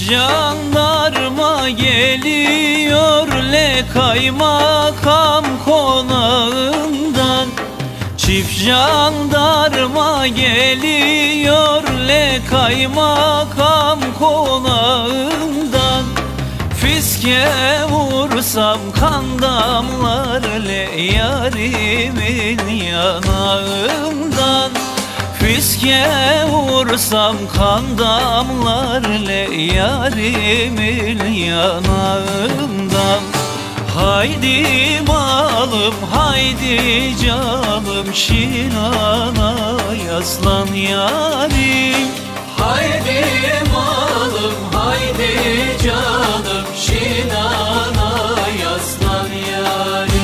Jandarma geliyor le kaymakam konağından. Çift jandarma geliyor le kaymakam konağından. Fiske vursam kan damlar le yarimin yanağından. Fiske vursam kan damlar le yarimin yanağından. Haydi malım haydi canım Şinana yaslan yarim. Haydi malım haydi canım Şinana yaslan yarim.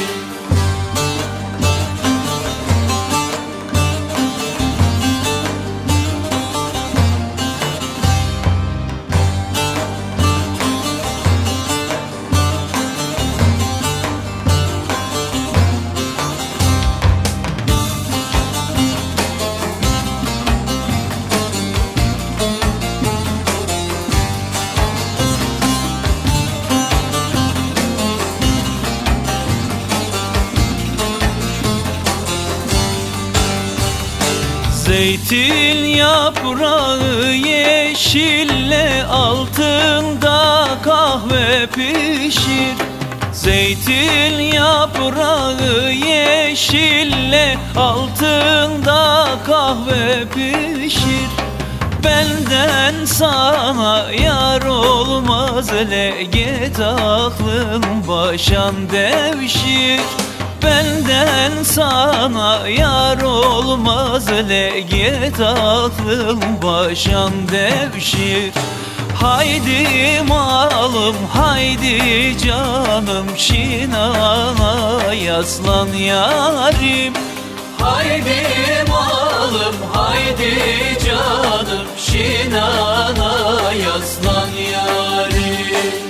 Zeytin yaprağı yeşille altında kahve pişir. Zeytin yaprağı yeşille altında kahve pişir. Benden sana yar olmaz le get aklın başan devşir. Benden sana yar olmaz le get aklın başan devşir. Haydi malım haydi canım Şinana yaslan yarim. Haydi malım haydi canım Şinana yaslan yarim.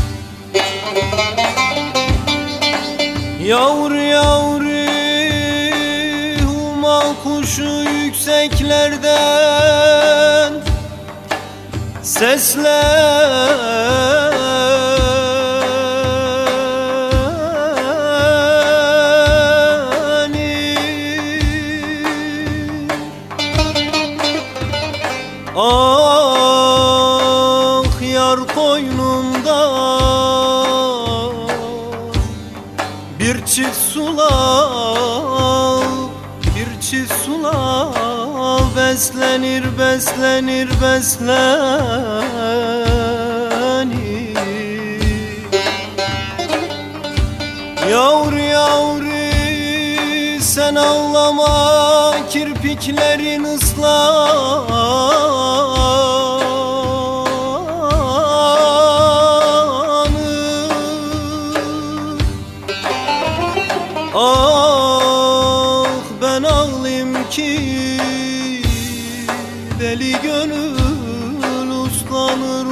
Yavru yavru humal kuşu yükseklerden seslenir. Ah yar koynumda bir çift sulal, bir çift sulal beslenir, beslenir, beslenir. Yavru yavru sen ağlama kirpiklerin ah ben ağlayayım ki deli gönül uslanır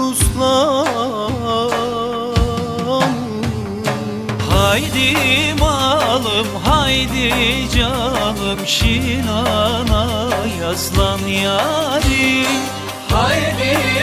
uslanır. Haydi malım haydi canım Şinana yaslan yarim. Haydi